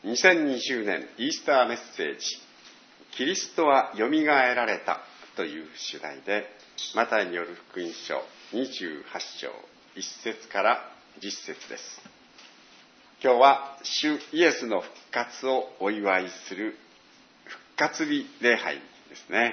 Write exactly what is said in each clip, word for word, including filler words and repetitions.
にせんにじゅうねんイースターメッセージ、キリストはよみがえられたという主題で、マタイによる福音書にじゅうはち章いち節からじゅっ節です。今日は主イエスの復活をお祝いする復活日礼拝ですね。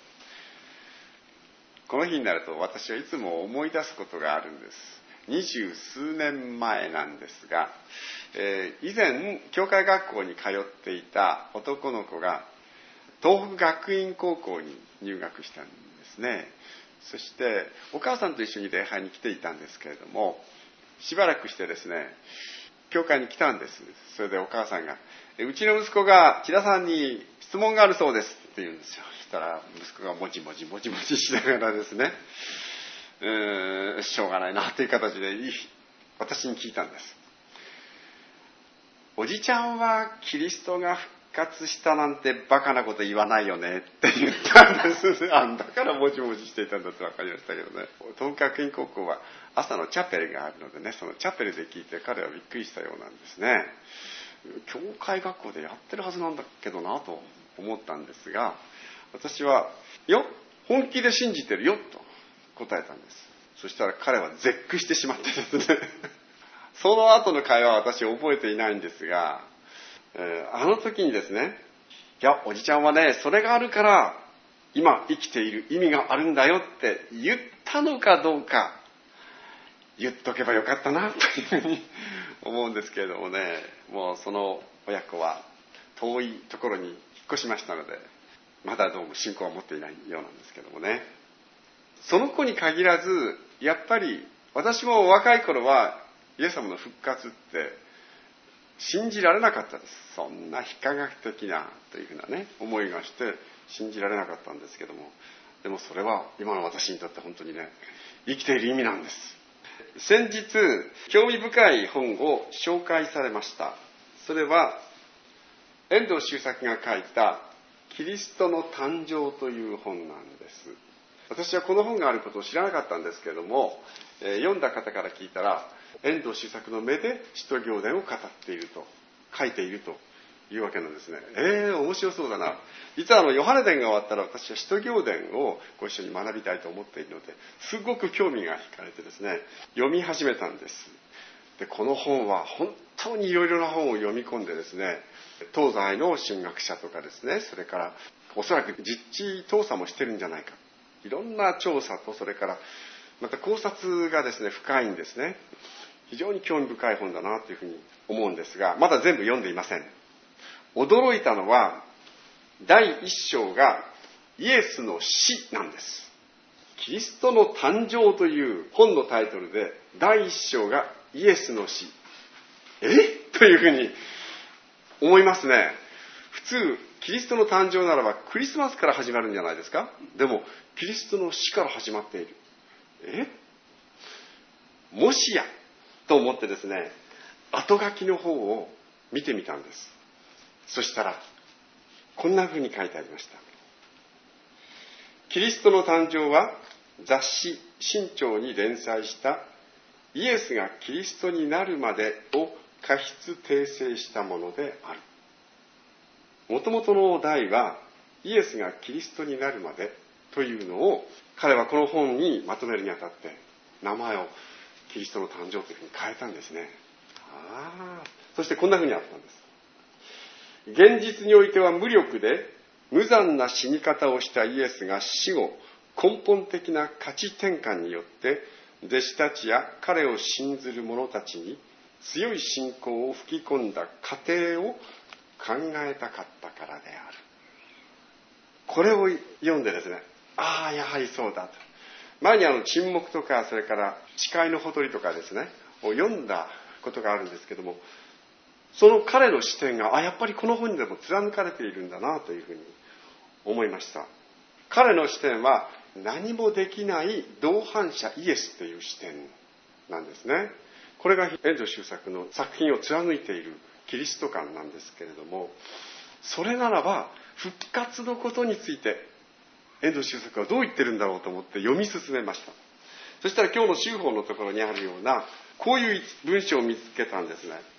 この日になると私はいつも思い出すことがあるんです。二十数年前なんですが、えー、以前教会学校に通っていた男の子が東北学院高校に入学したんですね。そしてお母さんと一緒に礼拝に来ていたんですけれども、しばらくしてですね、教会に来たんです。それでお母さんが、うちの息子が千田さんに質問があるそうですって言うんですよ。そしたら息子がもじもじもじもじしながらですね、うーんしょうがないなという形で私に聞いたんです。おじちゃんはキリストが復活したなんてバカなこと言わないよねって言ったんです。あんだからもじもじしていたんだって分かりましたけどね。東北学院高校は朝のチャペルがあるのでね、そのチャペルで聞いて彼はびっくりしたようなんですね。教会学校でやってるはずなんだけどなと思ったんですが、私はよ本気で信じてるよと答えたんです。そしたら彼は絶句してしまってですねその後の会話は私覚えていないんですが、えー、あの時にですね、いやおじちゃんはね、それがあるから今生きている意味があるんだよって言ったのかどうか、言っとけばよかったなというふうに思うんですけれどもね、もうその親子は遠いところに引っ越しましたので、まだどうも信仰は持っていないようなんですけどもね。その子に限らず、やっぱり私も若い頃はイエス様の復活って信じられなかったです。そんな非科学的なというふうなね思いがして信じられなかったんですけども、でもそれは今の私にとって本当にね、生きている意味なんです。先日興味深い本を紹介されました。それは遠藤周作が書いたキリストの誕生という本なんです。私はこの本があることを知らなかったんですけれども、えー、読んだ方から聞いたら、遠藤周作の目で使徒行伝を語っていると、書いているというわけなんですね。えー、面白そうだな。実はあのヨハネ伝が終わったら私は使徒行伝をご一緒に学びたいと思っているので、すごく興味が惹かれてですね、読み始めたんです。で、この本は本当にいろいろな本を読み込んでですね、東西の神学者とかですね、それからおそらく実地調査もしてるんじゃないか、いろんな調査と、それからまた考察がですね深いんですね。非常に興味深い本だなというふうに思うんですが、まだ全部読んでいません。驚いたのはだいいっ章がイエスの死なんです。キリストの誕生という本のタイトルでだいいっ章がイエスの死、えというふうに思いますね。普通キリストの誕生ならばクリスマスから始まるんじゃないですか。でもキリストの死から始まっている。えもしやと思ってですね、後書きの方を見てみたんです。そしたらこんなふうに書いてありました。キリストの誕生は雑誌新潮に連載したイエスがキリストになるまでを過失訂正したものである。もともとの題はイエスがキリストになるまでというのを彼はこの本にまとめるにあたって名前をキリストの誕生というふうに変えたんですね。ああ、そしてこんなふうにあったんです。現実においては無力で無残な死に方をしたイエスが死後根本的な価値転換によって弟子たちや彼を信ずる者たちに強い信仰を吹き込んだ過程を考えたかったからである。これを読んでですね、ああやはりそうだと。前にあの沈黙とか、それから誓いのほとりとかですねを読んだことがあるんですけども、その彼の視点があやっぱりこの本にでも貫かれているんだなというふうに思いました。彼の視点は何もできない同伴者イエスという視点なんですね。これが遠藤周作の作品を貫いているキリスト観なんですけれども、それならば復活のことについて遠藤周作はどう言ってるんだろうと思って読み進めました。そしたら今日の修法のところにあるようなこういう文章を見つけたんですね。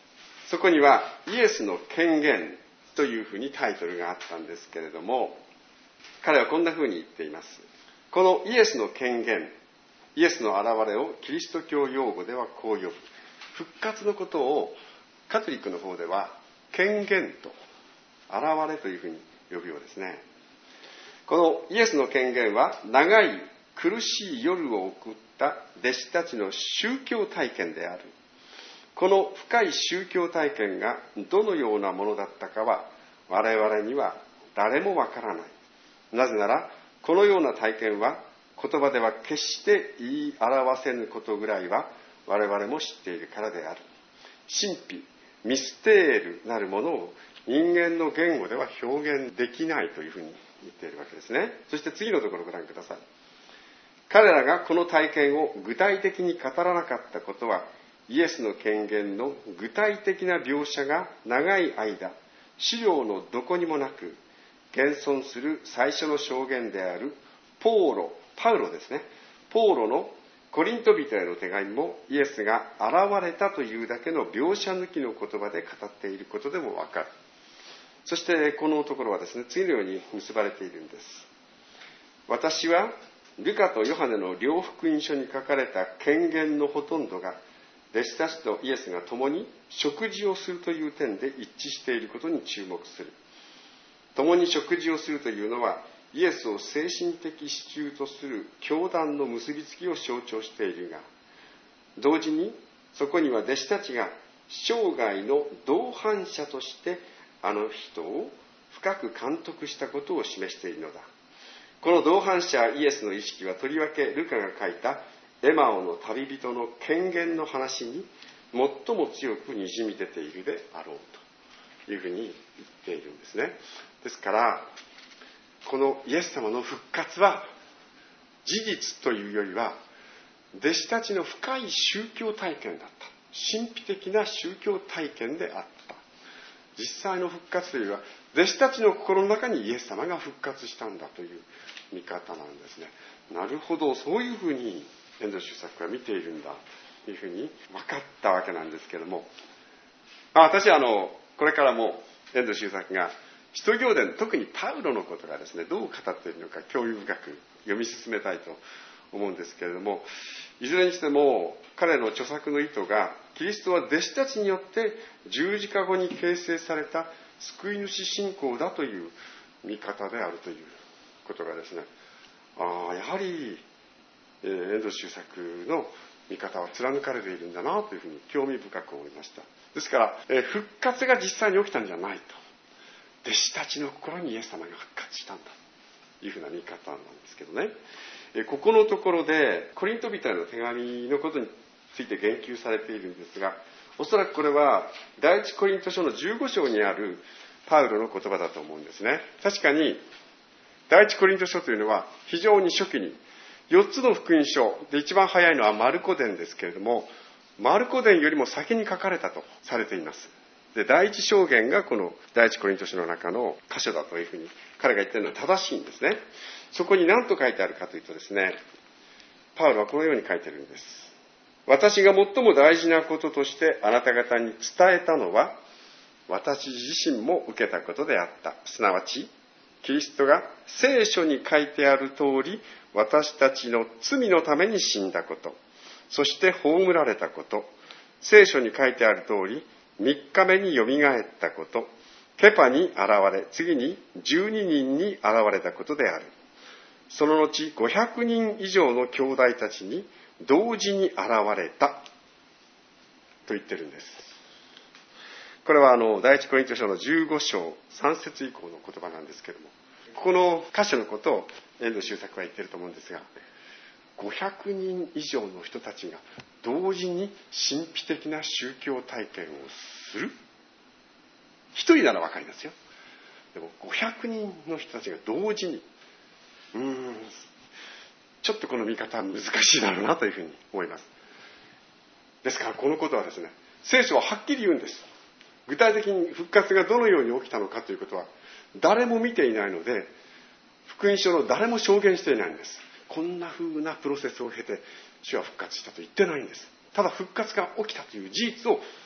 そこにはイエスの権限というふうにタイトルがあったんですけれども、彼はこんなふうに言っています。このイエスの権限、イエスの現れをキリスト教用語ではこう呼ぶ。復活のことをカトリックの方では権限と現れというふうに呼ぶようですね。このイエスの権限は長い苦しい夜を送った弟子たちの宗教体験である。この深い宗教体験がどのようなものだったかは我々には誰もわからない。なぜならこのような体験は言葉では決して言い表せぬことぐらいは我々も知っているからである。神秘、ミステールなるものを人間の言語では表現できないというふうに言っているわけですね。そして次のところをご覧ください。彼らがこの体験を具体的に語らなかったことは、イエスの権限の具体的な描写が長い間、資料のどこにもなく、現存する最初の証言であるポーロ、パウロですね。ポーロのコリント人への手紙もイエスが現れたというだけの描写抜きの言葉で語っていることでもわかる。そしてこのところはですね、次のように結ばれているんです。私はルカとヨハネの両福音書に書かれた権限のほとんどが弟子たちとイエスが共に食事をするという点で一致していることに注目する。共に食事をするというのはイエスを精神的支柱とする教団の結びつきを象徴しているが、同時にそこには弟子たちが生涯の同伴者としてあの人を深く監督したことを示しているのだ。この同伴者イエスの意識はとりわけルカが書いたエマオの旅人の権限の話に最も強くにじみ出ているであろうというふうに言っているんですね。ですからこのイエス様の復活は事実というよりは弟子たちの深い宗教体験だった。神秘的な宗教体験であった。実際の復活というよりは弟子たちの心の中にイエス様が復活したんだという見方なんですね。なるほど、そういうふうに遠藤周作は見ているんだというふうに分かったわけなんですけども、あ私はあのこれからも遠藤周作が使徒行伝、特にパウロのことがですねどう語っているのか興味深く読み進めたいと思うんですけれども、いずれにしても彼の著作の意図がキリストは弟子たちによって十字架後に形成された救い主信仰だという見方であるということがですね、あやはり、えー、遠藤周作の見方は貫かれているんだなというふうに興味深く思いました。ですから、えー、復活が実際に起きたんじゃないと、弟子たちの心にイエス様が復活したんだというふうな見方なんですけどね、えー、ここのところでコリント人への手紙のことについて言及されているんですが、おそらくこれは第一コリント書のじゅうご章にあるパウロの言葉だと思うんですね。確かに第一コリント書というのは非常に初期によっつの福音書で一番早いのはマルコ伝ですけれども、マルコ伝よりも先に書かれたとされています。で第一証言がこの第一コリント書の中の箇所だというふうに彼が言っているのは正しいんですね。そこに何と書いてあるかというとですね、パウロはこのように書いているんです。私が最も大事なこととしてあなた方に伝えたのは私自身も受けたことであった。すなわちキリストが聖書に書いてある通り私たちの罪のために死んだこと、そして葬られたこと、聖書に書いてある通りみっかめによみがえったこと、ケパに現れ、次にじゅうににんに現れたことである。その後ごひゃくにん以上の兄弟たちに同時に現れたと言ってるんです。これはあの第一コリント書のじゅうご章さん節以降の言葉なんですけれども、この箇所のことを遠藤周作は言ってると思うんですが、ごひゃくにん以上の人たちが同時に神秘的な宗教体験をする。一人ならわかりますよ。でもごひゃくにんの人たちが同時に、うーんちょっとこの見方は難しいだろうなというふうに思います。ですからこのことはですね、聖書ははっきり言うんです。具体的に復活がどのように起きたのかということは誰も見ていないので、福音書の誰も証言していないんです。こんな風なプロセスを経て主は復活したと言ってないんです。ただ復活が起きたという事実を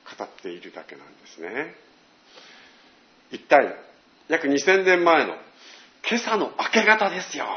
語っているだけなんですね。一体約にせんねんまえの今朝の明け方ですよ。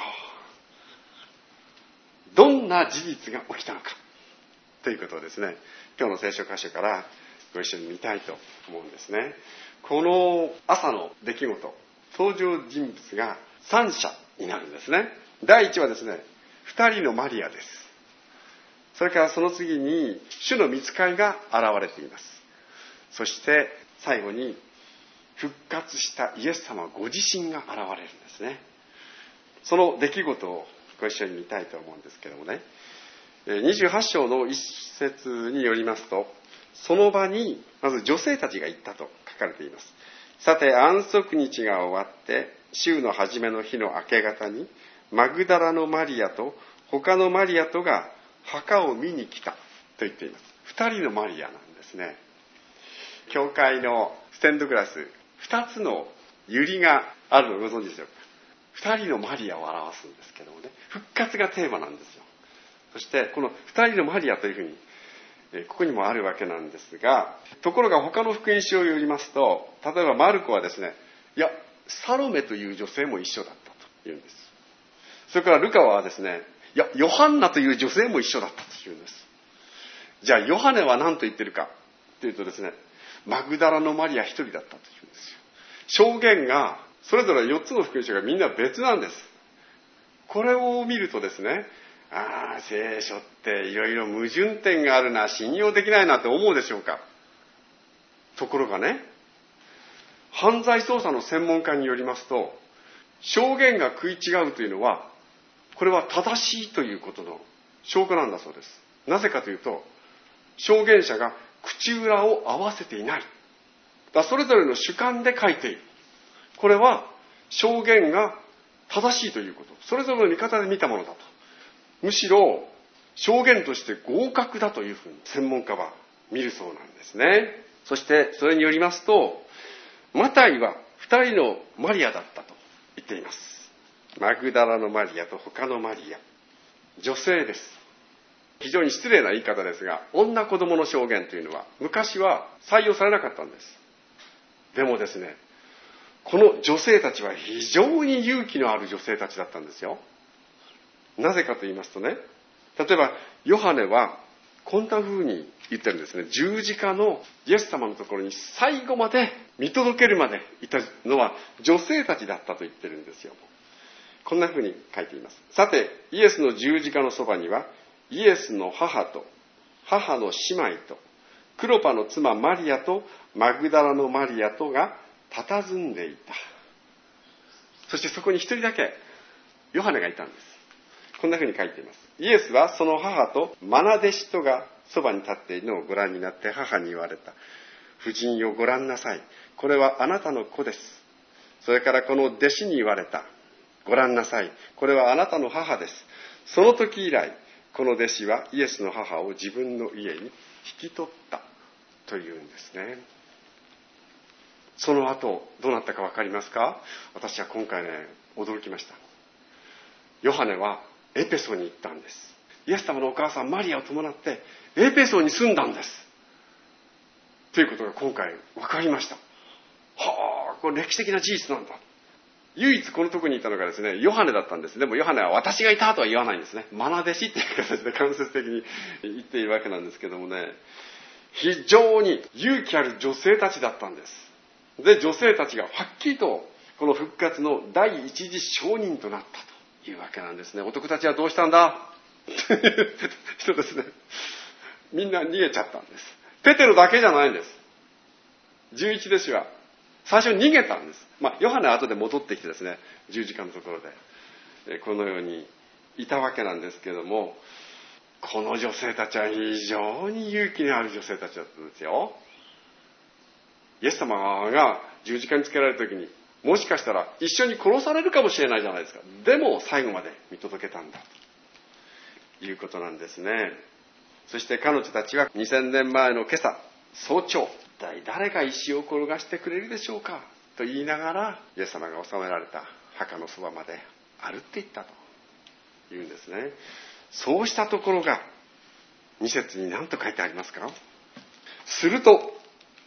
どんな事実が起きたのかということをですね、今日の聖書箇所からご一緒に見たいと思うんですね。この朝の出来事、登場人物がさん者になるんですね。第一はですね、ふたりのマリアです。それからその次に主の御使いが現れています。そして最後に復活したイエス様ご自身が現れるんですね。その出来事をご一緒に見たいと思うんですけどもね、にじゅうはち章の一節によりますと、その場にまず女性たちが行ったと書かれています。さて安息日が終わって週の初めの日の明け方にマグダラのマリアと他のマリアとが墓を見に来たと言っています。二人のマリアなんですね。教会のステンドグラス、二つの百合があるのをご存知でしょうか。二人のマリアを表すんですけどもね、復活がテーマなんですよ。そしてこの二人のマリアというふうにここにもあるわけなんですが、ところが他の福音書を読みますと、例えばマルコはですね、いやサロメという女性も一緒だったと言うんです。それからルカはですね、いやヨハンナという女性も一緒だったと言うんです。じゃあヨハネは何と言ってるかというとですね、マグダラのマリア一人だったと言うんですよ。証言がそれぞれよっつの福音書がみんな別なんです。これを見るとですね、ああ聖書っていろいろ矛盾点があるな、信用できないなって思うでしょうか。ところがね、犯罪捜査の専門家によりますと、証言が食い違うというのはこれは正しいということの証拠なんだそうです。なぜかというと、証言者が口裏を合わせていない。だそれぞれの主観で書いている。これは証言が正しいということ。それぞれの見方で見たものだと。むしろ証言として合格だというふうに専門家は見るそうなんですね。そしてそれによりますと、マタイは二人のマリアだったと言っています。マグダラのマリアと他のマリア。女性です。非常に失礼な言い方ですが、女子供の証言というのは昔は採用されなかったんです。でもですね、この女性たちは非常に勇気のある女性たちだったんですよ。なぜかと言いますとね、例えばヨハネはこんな風に言ってるんですね。十字架のイエス様のところに最後まで見届けるまでいたのは女性たちだったと言ってるんですよ。こんな風に書いています。さてイエスの十字架のそばにはイエスの母と母の姉妹とクロパの妻マリアとマグダラのマリアとが佇んでいた。そしてそこに一人だけヨハネがいたんです。こんな風に書いています。イエスはその母と愛弟子とがそばに立っているのをご覧になって母に言われた。婦人をご覧なさい。これはあなたの子です。それからこの弟子に言われた。ご覧なさい。これはあなたの母です。その時以来、この弟子はイエスの母を自分の家に引き取ったというんですね。その後どうなったか分かりますか？私は今回ね、驚きました。ヨハネはエペソに行ったんです。イエス様のお母さんマリアを伴ってエペソに住んだんですということが今回分かりました。はあ、これ歴史的な事実なんだ。唯一このとこにいたのがですね、ヨハネだったんです。でもヨハネは私がいたとは言わないんですね。愛弟子っていう形で間接的に言っているわけなんですけどもね、非常に勇気ある女性たちだったんです。で、女性たちがはっきりとこの復活の第一次証人となったというわけなんですね。男たちはどうしたんだ人ですね。みんな逃げちゃったんです。ペテロだけじゃないんです。十一弟子は最初に逃げたんです。まあ、ヨハネは後で戻ってきてですね、十字架のところでこのようにいたわけなんですけども、この女性たちは非常に勇気のある女性たちだったんですよ。イエス様が十字架につけられた時に、もしかしたら一緒に殺されるかもしれないじゃないですか。でも最後まで見届けたんだということなんですね。そして彼女たちはにせんねんまえの今朝早朝、一体誰が石を転がしてくれるでしょうかと言いながら、イエス様が納められた墓のそばまで歩っていったというんですね。そうしたところがに節に何と書いてありますか？すると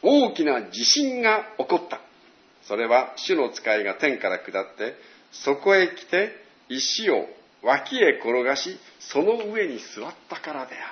大きな地震が起こった。それは主の使いが天から下って、そこへ来て石を脇へ転がし、その上に座ったからである。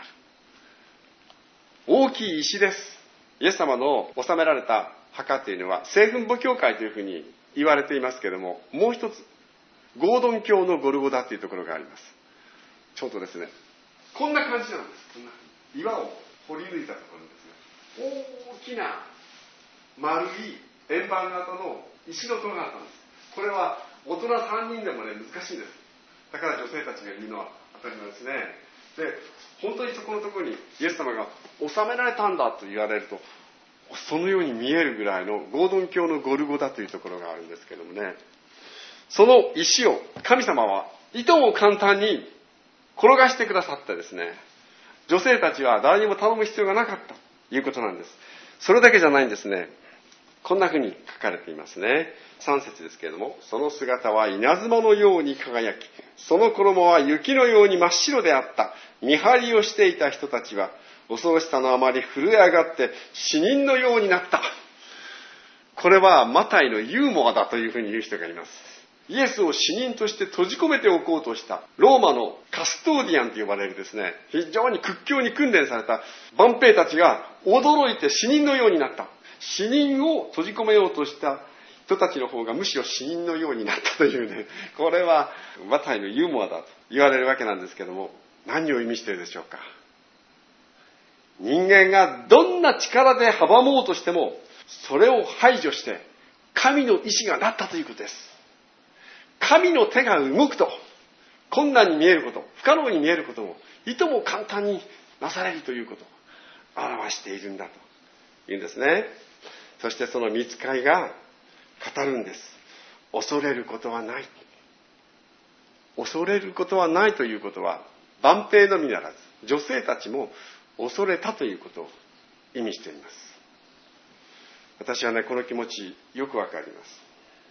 大きい石です。イエス様の治められた墓というのは聖墳墓教会というふうに言われていますけれども、もう一つゴードン教のゴルゴダというところがあります。ちょっとですね、こんな感じなんです。こんな岩を掘り抜いたところにですね、大きな丸い円盤型の石の塔があったんです。これは大人さんにんでもね、難しいんです。だから女性たちが言うのは当たり前ですね。で、本当にそこのところにイエス様が治められたんだと言われると、そのように見えるぐらいのゴードン教のゴルゴダというところがあるんですけどもね、その石を神様はいとも簡単に転がしてくださってですね、女性たちは誰にも頼む必要がなかったということなんです。それだけじゃないんですね。こんな風に書かれていますね。さん節ですけれども、その姿は稲妻のように輝き、その衣は雪のように真っ白であった。見張りをしていた人たちは恐ろしさのあまり震え上がって死人のようになった。これはマタイのユーモアだというふうに言う人がいます。イエスを死人として閉じ込めておこうとしたローマのカストーディアンと呼ばれるですね、非常に屈強に訓練された万兵たちが驚いて死人のようになった。死人を閉じ込めようとした人たちの方がむしろ死人のようになったというね、これはマタイのユーモアだと言われるわけなんですけども、何を意味しているでしょうか。人間がどんな力で阻もうとしても、それを排除して神の意志がなったということです。神の手が動くと、困難に見えること、不可能に見えることもいとも簡単になされるということを表しているんだというんですね。そしてその御使いが語るんです。恐れることはない。恐れることはないということは、万兵のみならず女性たちも恐れたということを意味しています。私はね、この気持ちよくわかります。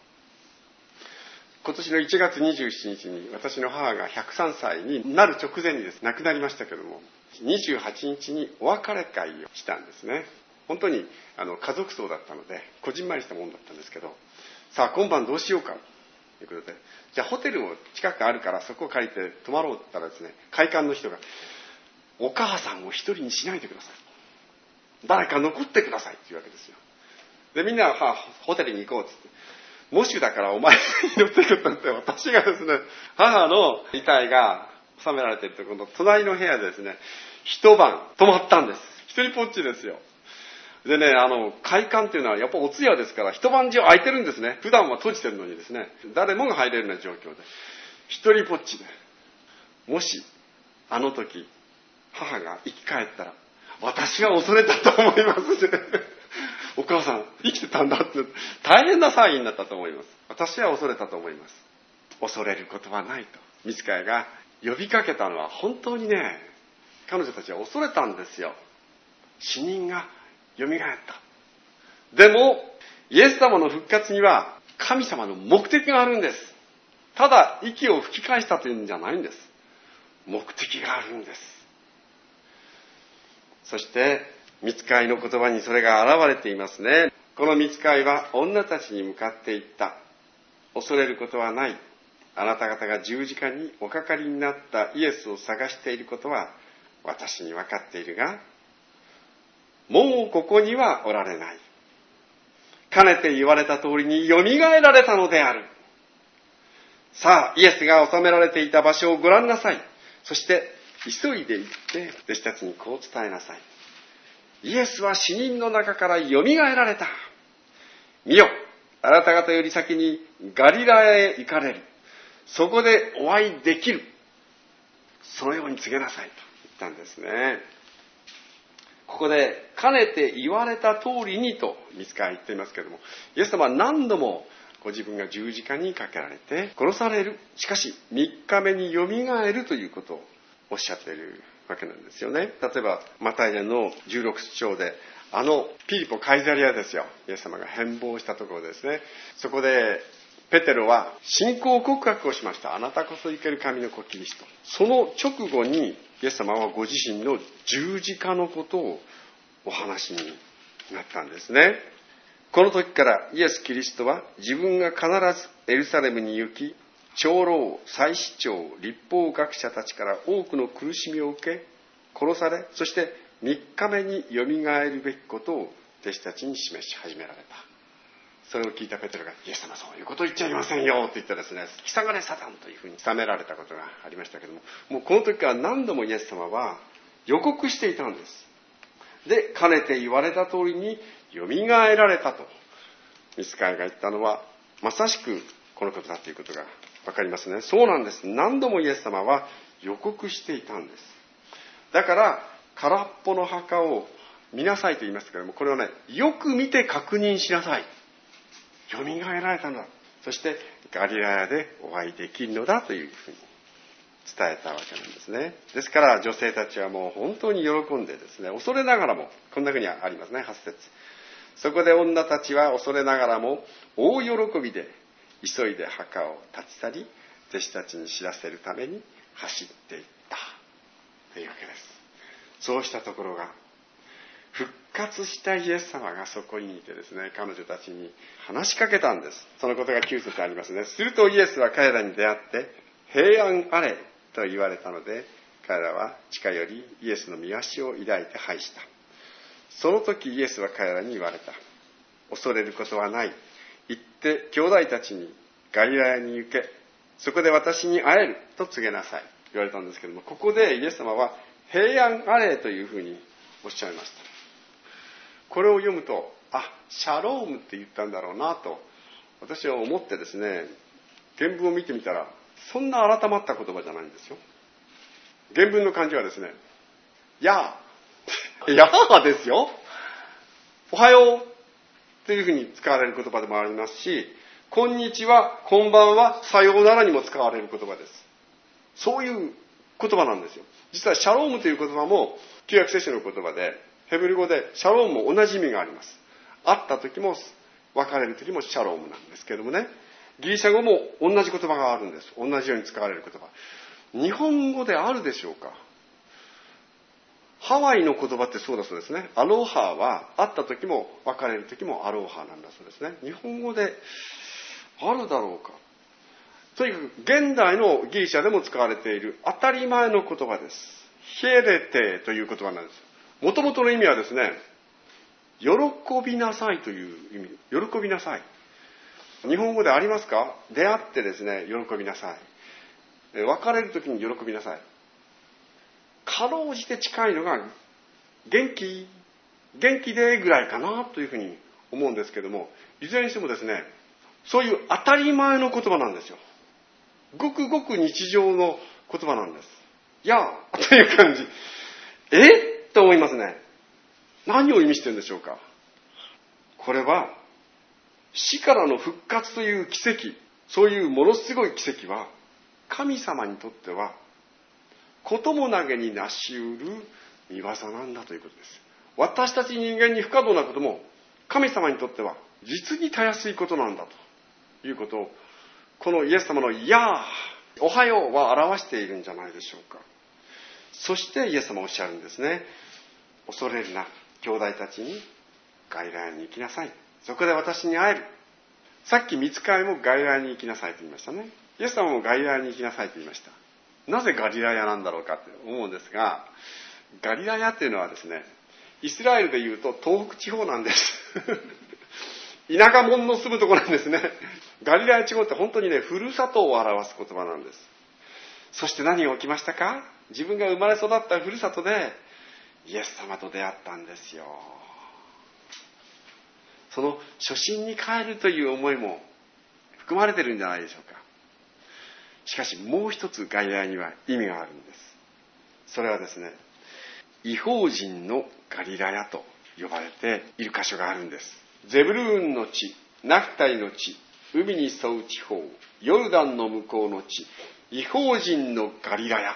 今年のいちがつにじゅうしちにちに私の母がひゃくさんさいになる直前にです、亡くなりましたけども、にじゅうはちにちにお別れ会をしたんですね。本当にあの家族葬だったのでこじんまりしたものだったんですけど、さあ今晩どうしようかということで、じゃあホテルを近くあるからそこを借りて泊まろうって言ったらですね、会館の人がお母さんを一人にしないでください、誰か残ってくださいって言うわけですよ。でみんなは、はあ、ホテルに行こうって言って、もしだからお前に乗ってくったんで、私がですね、母の遺体が収められているところの隣の部屋でですね、一晩泊まったんです。一人ぽっちですよ。でね、あの会館っていうのはやっぱお通夜ですから一晩中空いてるんですね。普段は閉じてるのにですね、誰もが入れるような状況で一人ぽっちで、もしあの時母が生き返ったら私は恐れたと思いますね。お母さん生きてたんだって大変な騒ぎになったと思います。私は恐れたと思います。恐れることはないと御使いが呼びかけたのは、本当にね、彼女たちは恐れたんですよ。死人がよみがえった。でもイエス様の復活には神様の目的があるんです。ただ息を吹き返したというんじゃないんです。目的があるんです。そして御使いの言葉にそれが現れていますね。この御使いは女たちに向かって言った。恐れることはない。あなた方が十字架におかかりになったイエスを探していることは私に分かっているが、もうここにはおられない。かねて言われた通りによみがえられたのである。さあ、イエスが収められていた場所をご覧なさい。そして急いで行って弟子たちにこう伝えなさい。イエスは死人の中からよみがえられた。見よ、あなた方より先にガリラヤへ行かれる。そこでお会いできる。そのように告げなさいと言ったんですね。ここでかねて言われた通りにと御使いは言っていますけれども、イエス様は何度もご自分が十字架にかけられて殺される、しかしみっかめによみがえるということをおっしゃっているわけなんですよね。例えばマタイのじゅうろく章で、あのピリポカイザリアですよ、イエス様が変貌したところですね。そこでペテロは信仰告白をしました。あなたこそ生ける神の子キリスト。その直後にイエス様はご自身の十字架のことをお話になったんですね。この時からイエス・キリストは自分が必ずエルサレムに行き、長老、祭司長、律法学者たちから多くの苦しみを受け、殺され、そしてみっかめによみがえるべきことを弟子たちに示し始められた。それを聞いたペテロが、イエス様そういうことを言っちゃいませんよと言ってですね、引き下がれサタンというふうに責められたことがありましたけども、もうこの時から何度もイエス様は予告していたんです。で、かねて言われた通りによみがえられたと御使いが言ったのはまさしくこのことだということがわかりますね。そうなんです。何度もイエス様は予告していたんです。だから空っぽの墓を見なさいと言いますけれども、これをね、よく見て確認しなさい。よみがえられたのだ。そしてガリラヤでお会いできるのだというふうに伝えたわけなんですね。ですから女性たちはもう本当に喜んでですね、恐れながらも、こんなふうにありますね、はち節。そこで女たちは恐れながらも大喜びで急いで墓を立ち去り、弟子たちに知らせるために走っていったというわけです。そうしたところが復活したイエス様がそこにいてですね、彼女たちに話しかけたんです。そのことがきゅう節ありますね。するとイエスは彼らに出会って平安あれと言われたので、彼らは近寄りイエスの御足を抱いて拝した。その時イエスは彼らに言われた。恐れることはない。行って兄弟たちにガリラヤに行け。そこで私に会えると告げなさい。言われたんですけども、ここでイエス様は平安あれというふうにおっしゃいました。これを読むと、あ、シャロームって言ったんだろうなと私は思ってですね、原文を見てみたらそんな改まった言葉じゃないんですよ。原文の漢字はですね、やーやーですよ。おはようというふうに使われる言葉でもありますし、こんにちは、こんばんは、さようならにも使われる言葉です。そういう言葉なんですよ。実はシャロームという言葉も旧約聖書の言葉で、ヘブル語でシャロームも同じ意味があります。会った時も別れる時もシャロームなんですけどもね、ギリシャ語も同じ言葉があるんです。同じように使われる言葉。日本語であるでしょうか。ハワイの言葉ってそうだそうですね。アロハは会った時も別れる時もアロハなんだそうですね。日本語であるだろうか。とにかく現代のギリシャでも使われている当たり前の言葉です。ヒエレテという言葉なんです。もともとの意味はですね、喜びなさいという意味。喜びなさい。日本語でありますか？出会ってですね、喜びなさい。別れる時に喜びなさい。かろうじて近いのが元気元気でぐらいかなというふうに思うんですけども、いずれにしてもですね、そういう当たり前の言葉なんですよ。ごくごく日常の言葉なんです。いやという感じ。えと思いますね。何を意味してるんでしょうか。これは死からの復活という奇跡、そういうものすごい奇跡は神様にとってはこともなげに成し得る見業なんだということです。私たち人間に不可能なことも神様にとっては実にたやすいことなんだということを、このイエス様のやー、おはようは表しているんじゃないでしょうか。そしてイエス様はおっしゃるんですね。恐れるな、兄弟たちにガリラヤに行きなさい。そこで私に会える。さっき御使いもガリラヤに行きなさいと言いましたね。イエス様もガリラヤに行きなさいと言いました。なぜガリラヤなんだろうかって思うんですが、ガリラヤっていうのはですね、イスラエルでいうと東北地方なんです田舎者の住むところなんですね。ガリラヤ地方って本当にね、ふるさとを表す言葉なんです。そして何が起きましたか？自分が生まれ育ったふるさとでイエス様と出会ったんですよ。その初心に帰るという思いも含まれてるんじゃないでしょうか。しかしもう一つガリラヤには意味があるんです。それはですね、異邦人のガリラヤと呼ばれている箇所があるんです。ゼブルーンの地、ナフタリの地、海に沿う地方、ヨルダンの向こうの地、異邦人のガリラヤ。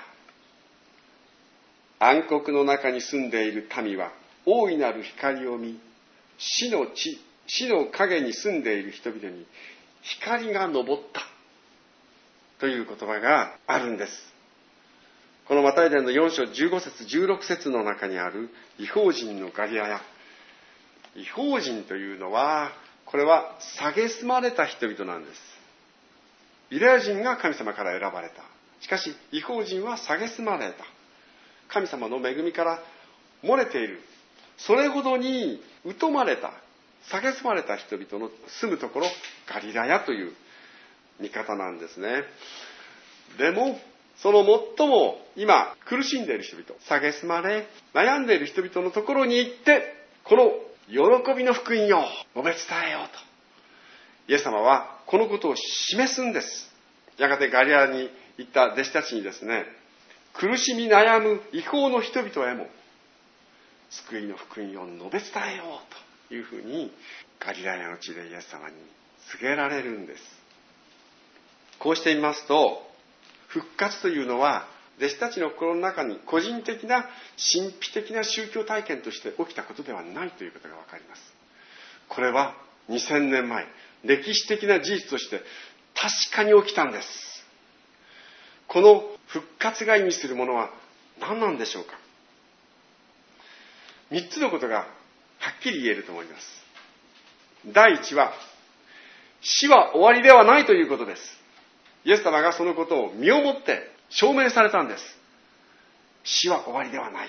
暗黒の中に住んでいる民は大いなる光を見、死の地、死の影に住んでいる人々に光が昇ったという言葉があるんです。このマタイ伝のよん章じゅうご節じゅうろく節の中にある異邦人のガリラヤ、 異邦人というのは、これは蔑まれた人々なんです。ユダヤ人が神様から選ばれた。しかし異邦人は蔑まれた。神様の恵みから漏れている。それほどに疎まれた、蔑まれた人々の住むところ、ガリラヤという見方なんですね。でもその最も今苦しんでいる人々、蔑まれ悩んでいる人々のところに行って、この喜びの福音を述べ伝えようと、イエス様はこのことを示すんです。やがてガリラヤに行った弟子たちにですね、苦しみ悩む異邦の人々へも救いの福音を述べ伝えようというふうに、ガリラヤの地でイエス様に告げられるんです。こうしてみますと、復活というのは弟子たちの心の中に個人的な神秘的な宗教体験として起きたことではないということが分かります。これはにせんねんまえ、歴史的な事実として確かに起きたんです。この復活が意味するものは何なんでしょうか。三つのことがはっきり言えると思います。第一は、死は終わりではないということです。イエス様がそのことを身をもって証明されたんです。死は終わりではない。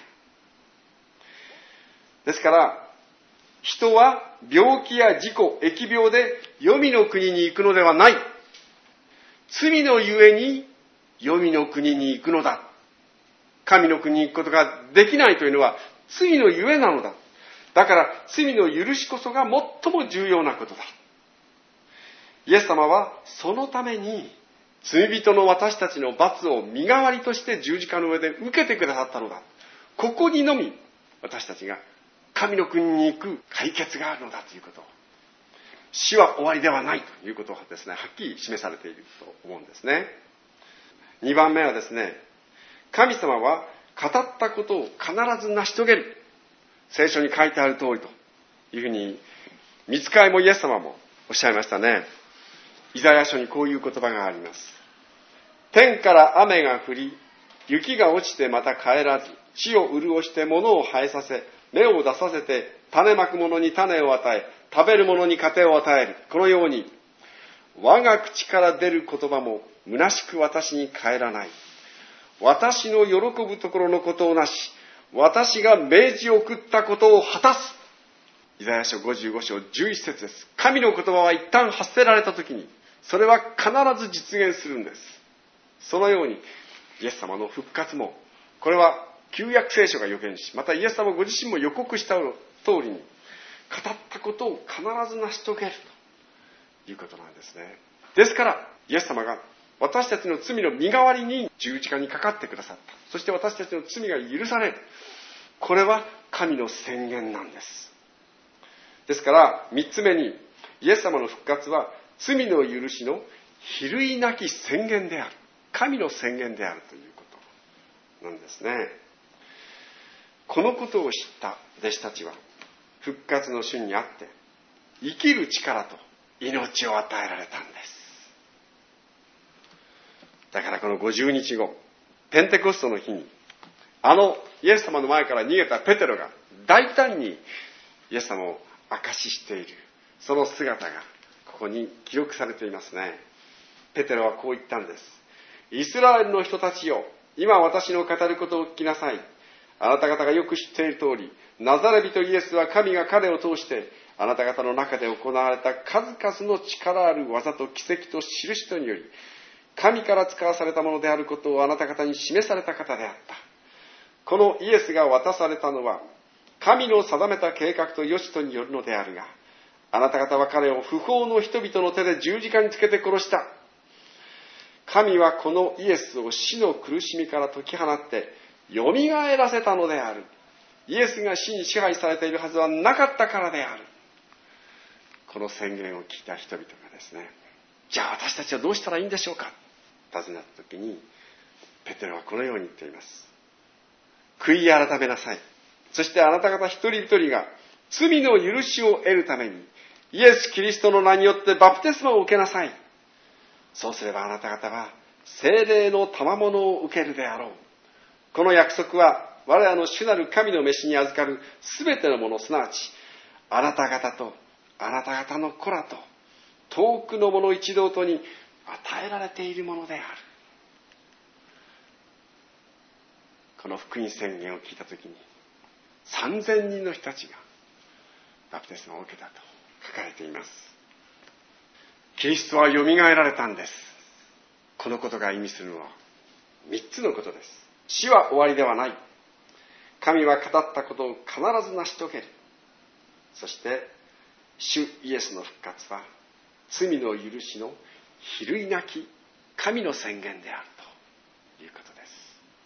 ですから、人は病気や事故、疫病で黄泉の国に行くのではない。罪のゆえに黄泉の国に行くのだ。神の国に行くことができないというのは罪のゆえなのだ。だから罪の許しこそが最も重要なことだ。イエス様はそのために罪人の私たちの罰を身代わりとして十字架の上で受けてくださったのだ。ここにのみ私たちが神の国に行く解決があるのだということ。死は終わりではないということはですね、はっきり示されていると思うんですね。にばんめはですね、神様は語ったことを必ず成し遂げる。聖書に書いてある通りというふうに、御使いもイエス様もおっしゃいましたね。イザヤ書にこういう言葉があります。天から雨が降り、雪が落ちてまた帰らず、地を潤して物を生えさせ、芽を出させて、種まく者に種を与え、食べる者に糧を与える。このように、我が口から出る言葉も虚しく私に帰らない。私の喜ぶところのことをなし、私が命じ送ったことを果たす。イザヤ書ごじゅうご章じゅういち節です。神の言葉は一旦発せられたときに、それは必ず実現するんです。そのように、イエス様の復活も、これは旧約聖書が予言し、またイエス様ご自身も予告した通りに、語ったことを必ず成し遂げるということなんですね。ですから、イエス様が私たちの罪の身代わりに十字架にかかってくださった。そして私たちの罪が許される。これは神の宣言なんです。ですから、三つ目に、イエス様の復活は罪の許しの比類なき宣言である。神の宣言であるということなんですね。このことを知った弟子たちは、復活の主にあって、生きる力と命を与えられたんです。だからこのごじゅうにちご、ペンテコストの日に、あのイエス様の前から逃げたペテロが大胆にイエス様を証ししている、その姿がここに記録されていますね。ペテロはこう言ったんです。イスラエルの人たちよ、今私の語ることを聞きなさい。あなた方がよく知っている通り、ナザレ人イエスは神が彼を通してあなた方の中で行われた数々の力ある技と奇跡と印とにより、神から使わされたものであることをあなた方に示された方であった。このイエスが渡されたのは、神の定めた計画と良しとによるのであるが、あなた方は彼を不法の人々の手で十字架につけて殺した。神はこのイエスを死の苦しみから解き放ってよみがえらせたのである。イエスが死に支配されているはずはなかったからである。この宣言を聞いた人々がですね、じゃあ私たちはどうしたらいいんでしょうか、尋ねたときに、ペテロはこのように言っています。悔い改めなさい。そしてあなた方一人一人が罪の許しを得るためにイエス・キリストの名によってバプテスマを受けなさい。そうすればあなた方は聖霊の賜物を受けるであろう。この約束は我らの主なる神の召しに預かるすべてのもの、すなわちあなた方とあなた方の子らと遠くの者一同とに与えられているものである。この福音宣言を聞いたときにさんぜんにんの人たちがバプテスマを受けたと書かれています。キリストはよみがえられたんです。このことが意味するのはみっつのことです。死は終わりではない。神は語ったことを必ず成し遂げる。そして主イエスの復活は罪の許しの比類なき神の宣言であるということです。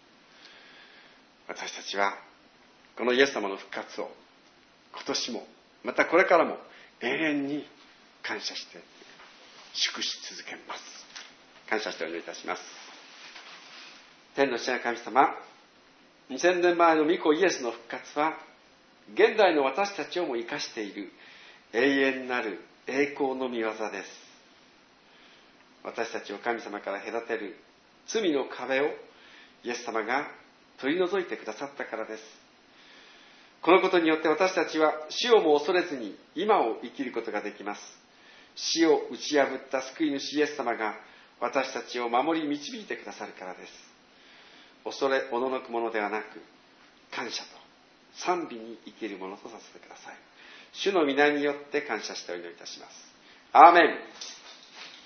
私たちはこのイエス様の復活を今年もまたこれからも永遠に感謝して祝し続けます。感謝してお祈りいたします。天の父なる神様、にせんねんまえの御子イエスの復活は現代の私たちをも生かしている永遠なる栄光の御業です。私たちを神様から隔てる罪の壁をイエス様が取り除いてくださったからです。このことによって私たちは死をも恐れずに今を生きることができます。死を打ち破った救い主イエス様が私たちを守り導いてくださるからです。恐れおののくものではなく、感謝と賛美に生きるものとさせてください。主の御名によって感謝してお祈りいたします。アーメン。